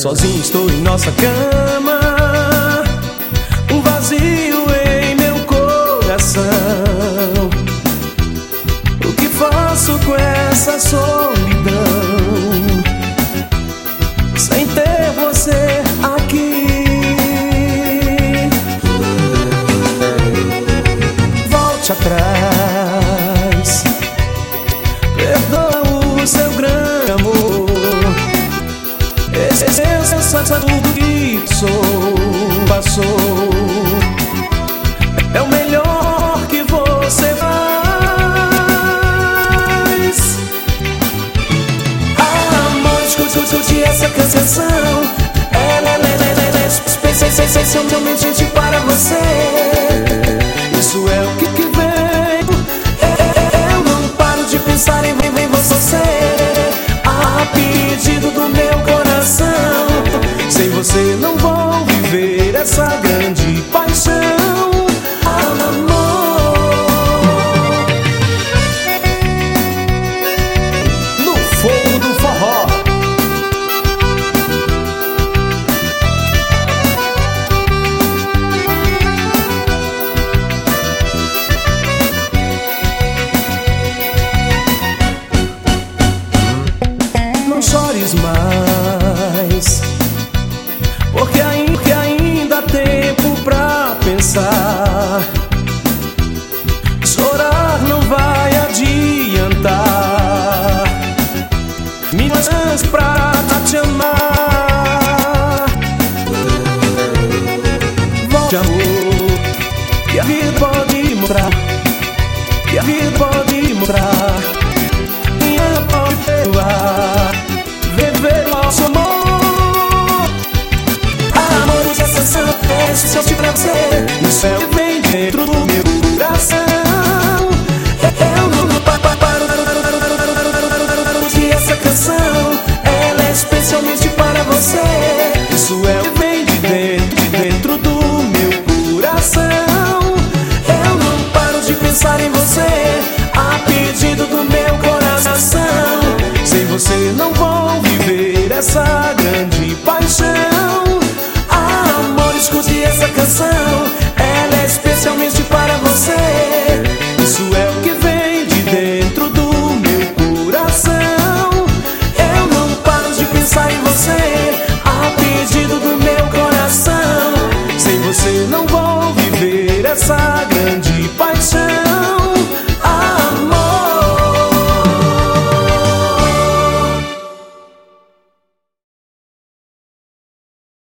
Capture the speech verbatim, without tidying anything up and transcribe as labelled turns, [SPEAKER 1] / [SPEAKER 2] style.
[SPEAKER 1] Sozinho estou em nossa cama, um vazio em meu coração. O que faço com essa solidão, sem ter você aqui? Volte atrás, perdoa o seu grande amor. Esse é tudo que sou, passou. É o melhor que você faz. Amor, escute, escute essa canção. Ela é especialmente para você. Isso é o que, que vem. Eu não paro de pensar em viver você. A pedido do meu coração. Sem você não vou viver essa grande paixão. Amor, no fogo do forró. Não chores mais, porque ainda, porque ainda há tempo pra pensar. Chorar não vai adiantar. Minhas mãos pra te amar. Volte, amor, que a vida pode mostrar, que a vida pode mostrar. Minha pode perdoar, viver nosso amor. Esse é o pra você, o céu que vem dentro do meu coração. Eu não paro de essa canção.